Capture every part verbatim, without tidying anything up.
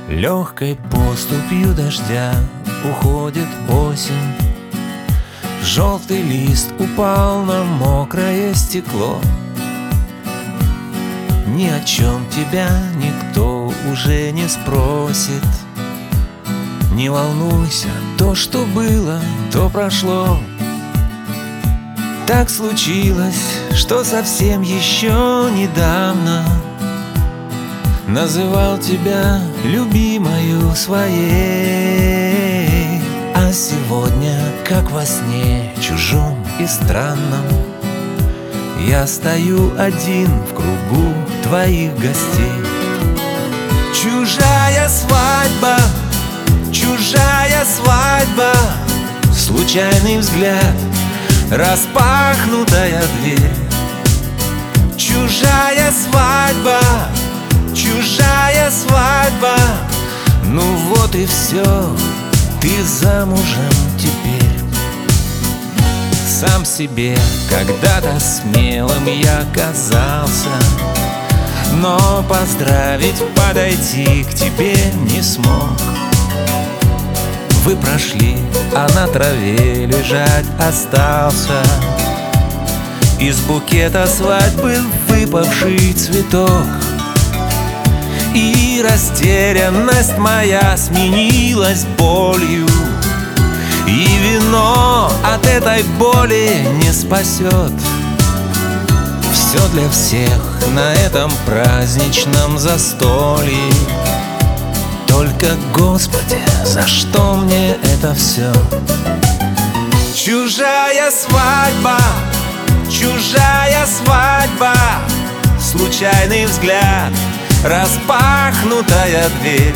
Легкой поступью дождя уходит осень. Желтый лист упал на мокрое стекло. Ни о чем тебя никто уже не спросит. Не волнуйся, то, что было, то прошло. Так случилось, что совсем еще недавно называл тебя любимою своей. А сегодня, как во сне, чужом и странном, я стою один в кругу твоих гостей. Чужая свадьба, чужая свадьба, случайный взгляд, распахнутая дверь. Чужая свадьба, чужая свадьба, ну вот и все, ты замужем теперь. Сам себе когда-то смелым я казался, но поздравить, подойти к тебе не смог. Вы прошли, а на траве лежать остался из букета свадьбы выпавший цветок. И растерянность моя сменилась болью, и вино от этой боли не спасет. Все для всех на этом праздничном застолье. Только, Господи, за что мне это все? Чужая свадьба, чужая свадьба, случайный взгляд, распахнутая дверь.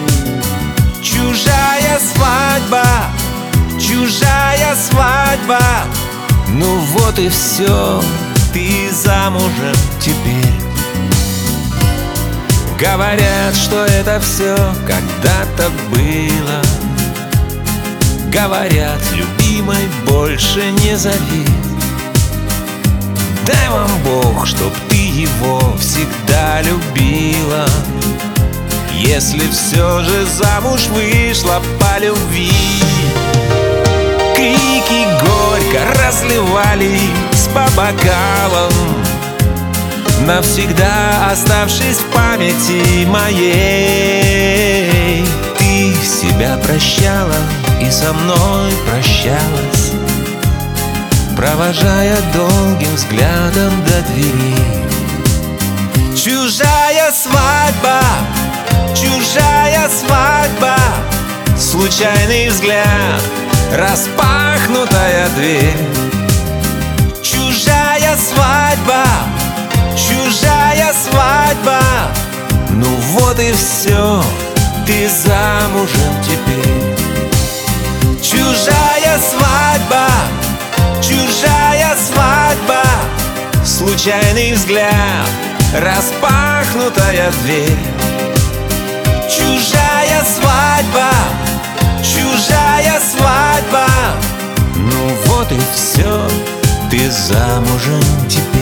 Чужая свадьба, чужая свадьба, ну вот и все, ты замужем теперь. Говорят, что это все когда-то было. Говорят, любимой больше не зови. Дай вам Бог, чтоб ты его всегда любила, если все же замуж вышла по любви. Крики горько разливались по бокалам, навсегда оставшись в памяти моей. Ты себя прощала и со мной прощалась, провожая долгим взглядом до двери. Чужая свадьба, чужая свадьба, случайный взгляд, распахнутая дверь. Чужая свадьба, чужая свадьба, ну вот и все, ты замужем теперь. Чужая свадьба, чужая свадьба, случайный взгляд, распахнутая дверь. Чужая свадьба, чужая свадьба, ну вот и все, ты замужем теперь.